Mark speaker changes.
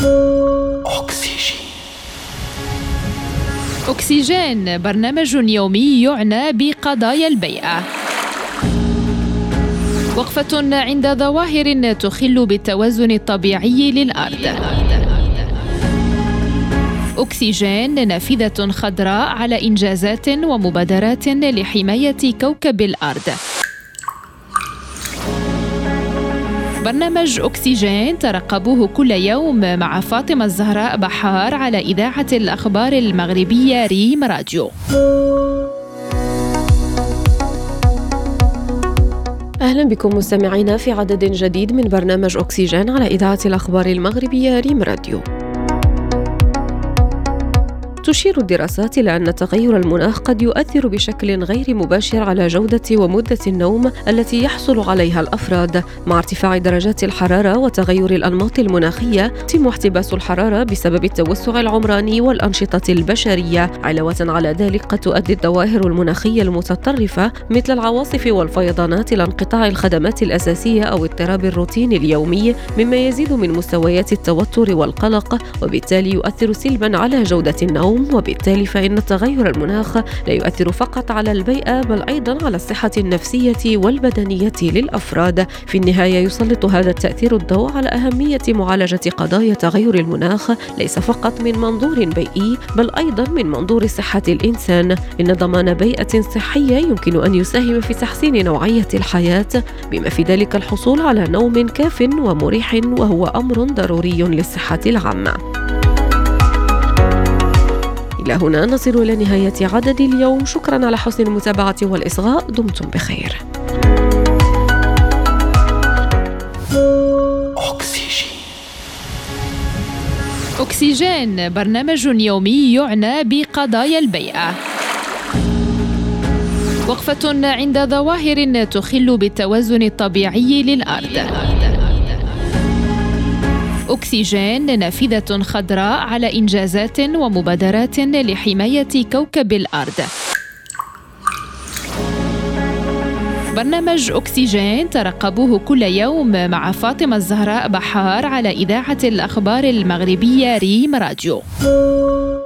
Speaker 1: أكسجين برنامج يومي يعنى بقضايا البيئة. وقفة عند ظواهر تخل بالتوازن الطبيعي للأرض. أكسجين نافذة خضراء على إنجازات ومبادرات لحماية كوكب الأرض. برنامج أكسجين ترقبوه كل يوم مع فاطمة الزهراء بحار على إذاعة الأخبار المغربية ريم راديو.
Speaker 2: أهلا بكم مستمعينا في عدد جديد من برنامج أكسجين على إذاعة الأخبار المغربية ريم راديو. تشير الدراسات إلى أن تغير المناخ قد يؤثر بشكل غير مباشر على جودة ومدة النوم التي يحصل عليها الأفراد. مع ارتفاع درجات الحرارة وتغير الأنماط المناخية، يتم احتباس الحرارة بسبب التوسع العمراني والأنشطة البشرية. علاوة على ذلك، قد تؤدي الظواهر المناخية المتطرفة مثل العواصف والفيضانات إلى انقطاع الخدمات الأساسية أو اضطراب الروتين اليومي، مما يزيد من مستويات التوتر والقلق، وبالتالي يؤثر سلبا على جودة النوم. وبالتالي فإن تغير المناخ لا يؤثر فقط على البيئة بل أيضا على الصحة النفسية والبدنية للأفراد. في النهاية، يسلط هذا التأثير الضوء على أهمية معالجة قضايا تغير المناخ ليس فقط من منظور بيئي بل أيضا من منظور صحة الإنسان. إن ضمان بيئة صحية يمكن أن يساهم في تحسين نوعية الحياة، بما في ذلك الحصول على نوم كاف ومريح، وهو أمر ضروري للصحة العامة. إلى هنا نصل إلى نهاية عدد اليوم. شكرا على حسن المتابعة والإصغاء. دمتم بخير.
Speaker 1: أكسجين برنامج يومي يعنى بقضايا البيئة. وقفة عند ظواهر تخل بالتوازن الطبيعي للأرض. أكسجين نافذة خضراء على إنجازات ومبادرات لحماية كوكب الأرض. برنامج أكسجين ترقبوه كل يوم مع فاطمة الزهراء بحار على إذاعة الأخبار المغربية ريم راديو.